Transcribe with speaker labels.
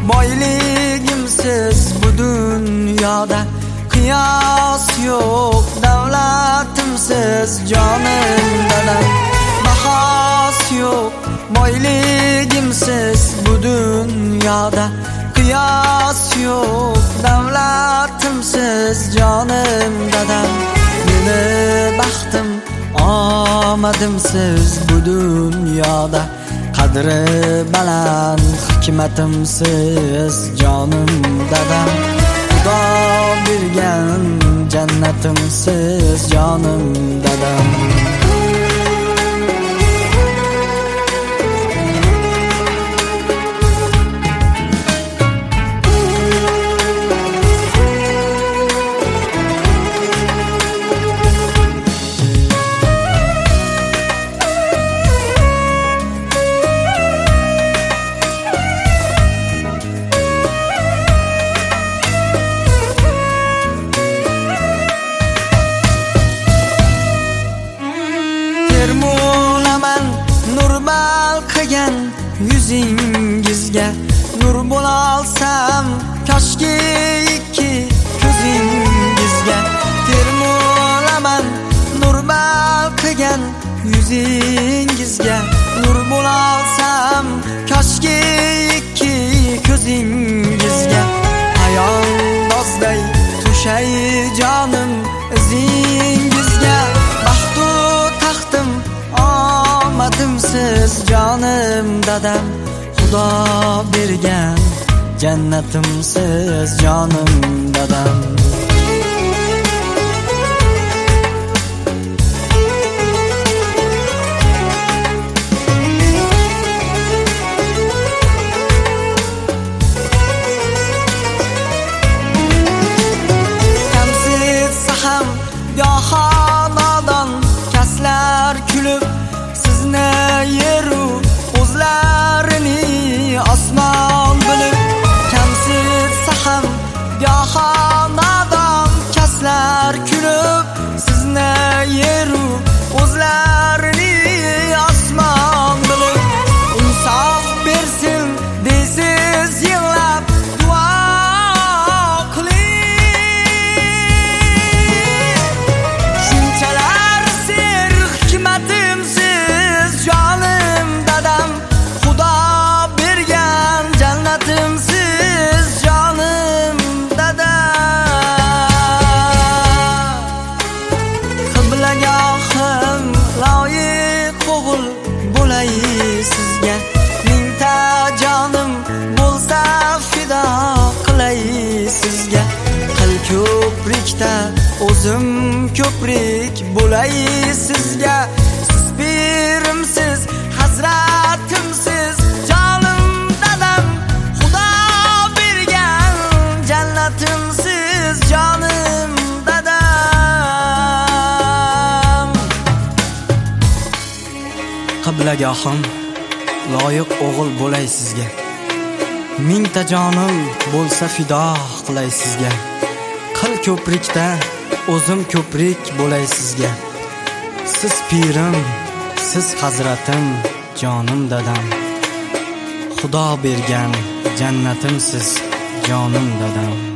Speaker 1: boyligimsiz bu dunyoda qiyos yo'q, davlatimsiz jonim dadam. Bahos yo'q, boyligimsiz bu dunyoda qiyos yo'q, davlatimsiz jonim dadam. Meni baxtim omadimsiz bu dunyoda, qadri baland hikmatimsiz jonim dadam. Xudo bergan jannatimsiz jonim dadam. Termulaman nur balqigan yuzingizga, nur bo'lsam koshki ikki ko'zingizga. Termulaman nur balqigan yuzingizga, nur bo'lsam koshki ikki ko'zingizga. Ayondozday to'shay jonim izingizga, baxtu taxtim omadimsiz jonim dadam. Xudo bergan jannatimsiz jonim dadam. Kamsitsa ham goho nodon kaslar kulib, sizni yeru o'zlarini osmon bilib. Kamsitsa ham goho nodon kaslar kulib, sizni yeru o'zlarini osmon bilib. Insof bersin deysiz yig'lab duo sizga. Mingta jonim bo'lsa fido qilay sizga. Qil ko'prikda o'zim ko'prik bo'lay sizga. Siz pirimsiz, hazratimsiz jonim dadam. Xudo bergan jannatimsiz jonim dadam. Qiblagohim loyiq o'g'il bo'lay sizga. Mingta jonim bo'lsa fido qilay sizga. Qil ko'prikda o'zim ko'prik bo'lay sizga. Siz pirim, siz hazratim jonim dadam. Xudo bergan jannatimsiz jonim dadam.